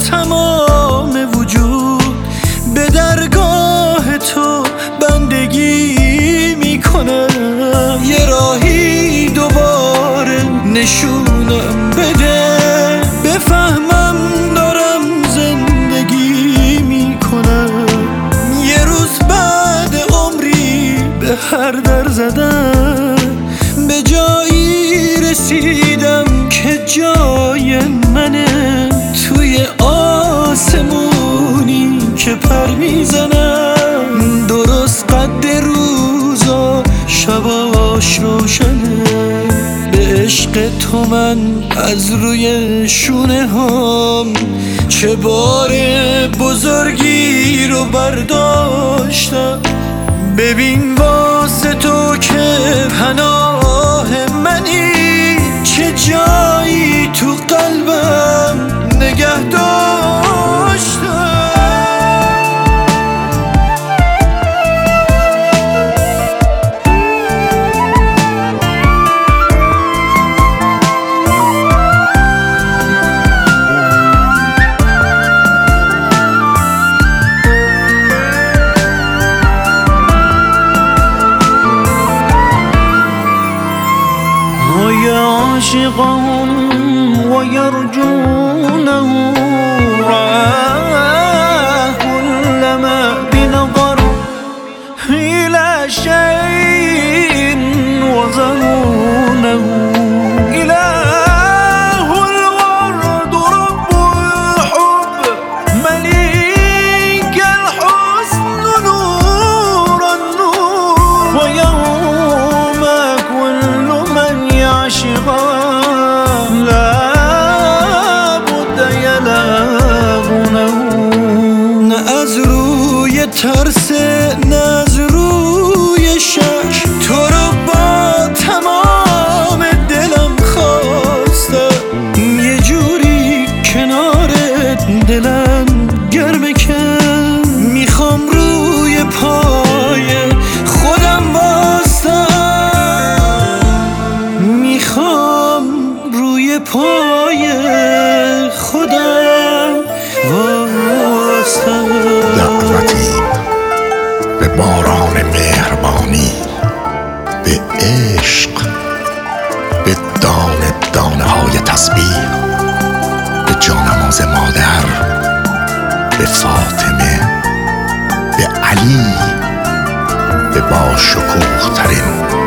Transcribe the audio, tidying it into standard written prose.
تمام وجود به درگاه تو بندگی میکنم. یه راهی دوباره نشونم بده، بفهمم دارم زندگی میکنم. یه روز بعد عمری به هر در زدم، به جایی رسیدم که جای منه، توی آسمونی که پر میزنم. درست قد روزا شباش روشنه، به عشق تو من از روی شونه هم چه بار بزرگی رو برداشتم. ببین واسه تو که پناه منی، چه جایی تو قلبم نگه داشتم. عاشقهم ويرجونه رآه كلما بنظر إلى شيء وظنونه. إله الورد رب الحب مليك الحسن نور النور. ويوم كل من يعشق ترس نه از روی شک، تو رو با تمام دلم خواستم. یه جوری کنارت دلم گرمه کن، میخوام روی پای خودم واسم، میخوام روی پای خودم واسم. دعوتی به باران مهربانی، به عشق، به دانه دانه های تسبیح، به جانماز مادر، به فاطمه، به علی، به باشکوه ترین